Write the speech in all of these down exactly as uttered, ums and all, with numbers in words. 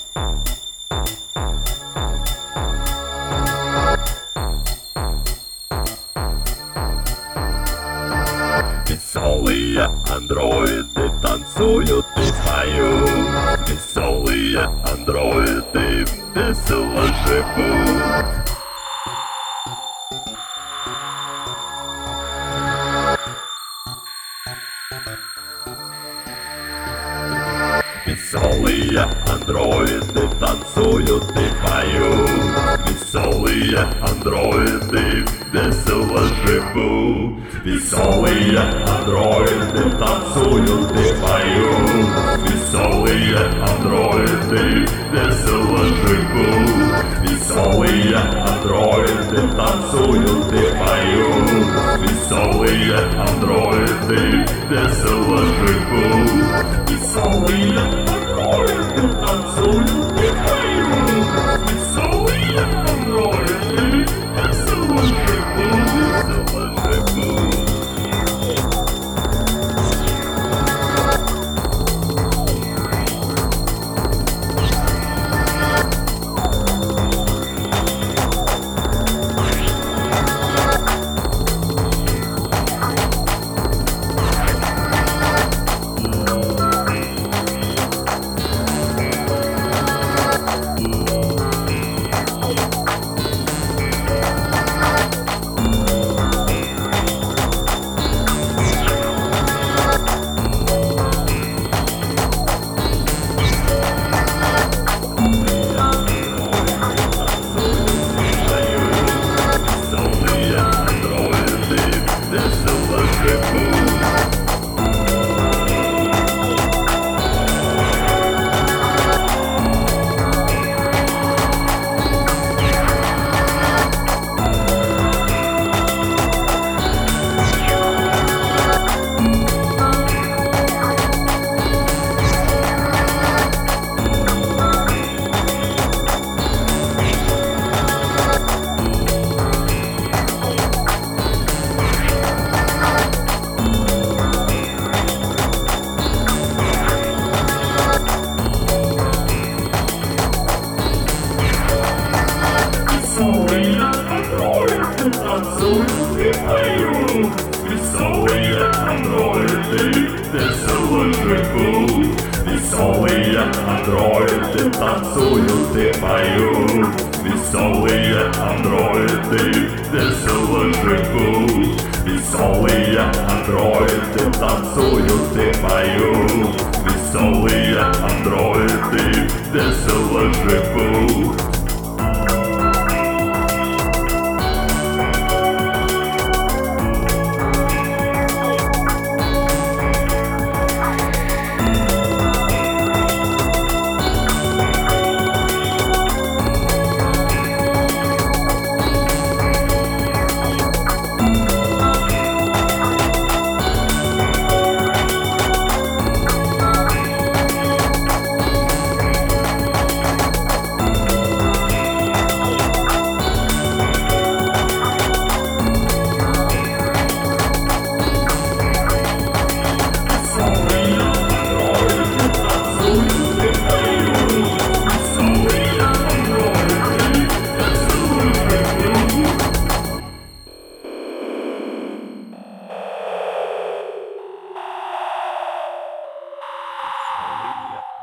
Веселые андроиды танцуют и поют. Веселые андроиды весело живут. Веселые андроиды танцуют и поют. Веселые андроиды весело живут. Веселые андроиды танцуют и поют. Веселые андроиды весело живут. Веселые андроиды танцуют и поют. Веселые андроиды весело живут. Веселые андроиды танцуют и поют. Веселые андроиды весело живут. Весело живут. Танцуют и поют. Веселые андроиды весело живут. Веселые андроиды танцуют и поют. Веселые андроиды весело живут. Веселые андроиды танцуют и поют. Веселые андроиды весело живут.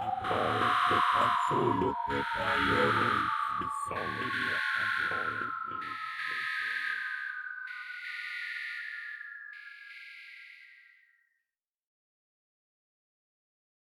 Танцуют и поют, веселые андроиды.